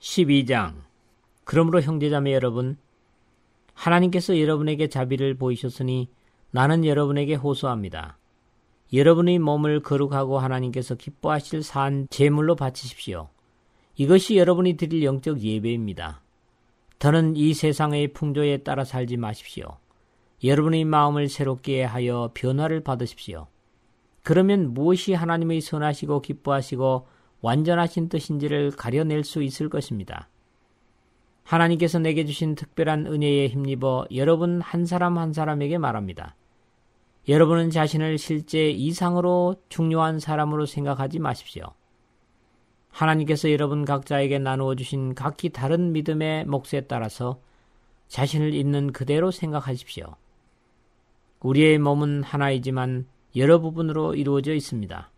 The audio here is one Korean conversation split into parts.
12장. 그러므로 형제자매 여러분, 하나님께서 여러분에게 자비를 보이셨으니 나는 여러분에게 호소합니다. 여러분의 몸을 거룩하고 하나님께서 기뻐하실 산 제물로 바치십시오. 이것이 여러분이 드릴 영적 예배입니다. 더는 이 세상의 풍조에 따라 살지 마십시오. 여러분의 마음을 새롭게 하여 변화를 받으십시오. 그러면 무엇이 하나님의 선하시고 기뻐하시고 완전하신 뜻인지를 가려낼 수 있을 것입니다. 하나님께서 내게 주신 특별한 은혜에 힘입어 여러분 한 사람 한 사람에게 말합니다. 여러분은 자신을 실제 이상으로 중요한 사람으로 생각하지 마십시오. 하나님께서 여러분 각자에게 나누어 주신 각기 다른 믿음의 몫에 따라서 자신을 있는 그대로 생각하십시오. 우리의 몸은 하나이지만 여러 부분으로 이루어져 있습니다.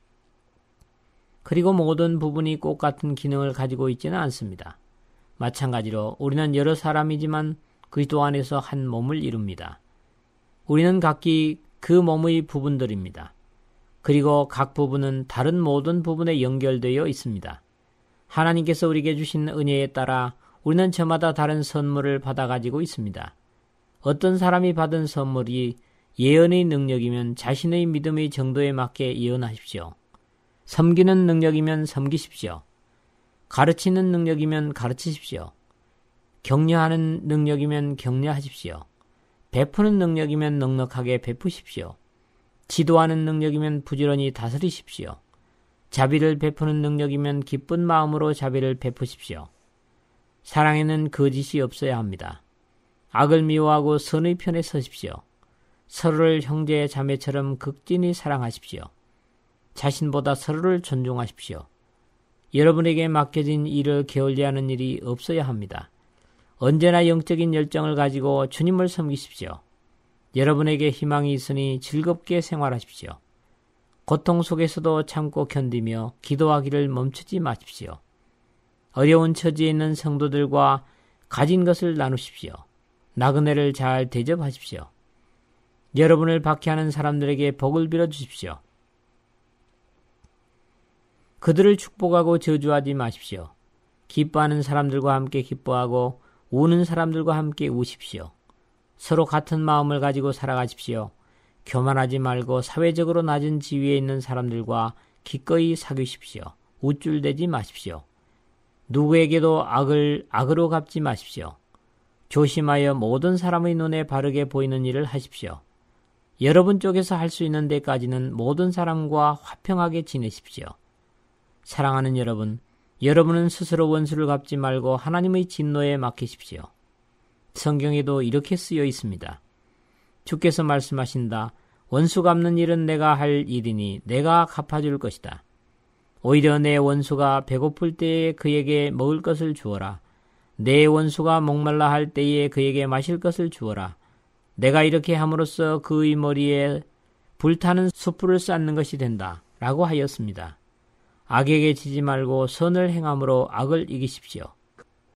그리고 모든 부분이 꼭 같은 기능을 가지고 있지는 않습니다. 마찬가지로 우리는 여러 사람이지만 그리스도 안에서 한 몸을 이룹니다. 우리는 각기 그 몸의 부분들입니다. 그리고 각 부분은 다른 모든 부분에 연결되어 있습니다. 하나님께서 우리에게 주신 은혜에 따라 우리는 저마다 다른 선물을 받아가지고 있습니다. 어떤 사람이 받은 선물이 예언의 능력이면 자신의 믿음의 정도에 맞게 예언하십시오. 섬기는 능력이면 섬기십시오. 가르치는 능력이면 가르치십시오. 격려하는 능력이면 격려하십시오. 베푸는 능력이면 넉넉하게 베푸십시오. 지도하는 능력이면 부지런히 다스리십시오. 자비를 베푸는 능력이면 기쁜 마음으로 자비를 베푸십시오. 사랑에는 거짓이 없어야 합니다. 악을 미워하고 선의 편에 서십시오. 서로를 형제 자매처럼 극진히 사랑하십시오. 자신보다 서로를 존중하십시오. 여러분에게 맡겨진 일을 게을리하는 일이 없어야 합니다. 언제나 영적인 열정을 가지고 주님을 섬기십시오. 여러분에게 희망이 있으니 즐겁게 생활하십시오. 고통 속에서도 참고 견디며 기도하기를 멈추지 마십시오. 어려운 처지에 있는 성도들과 가진 것을 나누십시오. 나그네를 잘 대접하십시오. 여러분을 박해하는 사람들에게 복을 빌어주십시오. 그들을 축복하고 저주하지 마십시오. 기뻐하는 사람들과 함께 기뻐하고 우는 사람들과 함께 우십시오. 서로 같은 마음을 가지고 살아가십시오. 교만하지 말고 사회적으로 낮은 지위에 있는 사람들과 기꺼이 사귀십시오. 우쭐대지 마십시오. 누구에게도 악을 악으로 갚지 마십시오. 조심하여 모든 사람의 눈에 바르게 보이는 일을 하십시오. 여러분 쪽에서 할 수 있는 데까지는 모든 사람과 화평하게 지내십시오. 사랑하는 여러분, 여러분은 스스로 원수를 갚지 말고 하나님의 진노에 맡기십시오. 성경에도 이렇게 쓰여 있습니다. 주께서 말씀하신다. 원수 갚는 일은 내가 할 일이니 내가 갚아줄 것이다. 오히려 내 원수가 배고플 때에 그에게 먹을 것을 주어라. 내 원수가 목말라 할 때에 그에게 마실 것을 주어라. 내가 이렇게 함으로써 그의 머리에 불타는 숯불을 쌓는 것이 된다. 라고 하였습니다. 악에게 지지 말고 선을 행함으로 악을 이기십시오.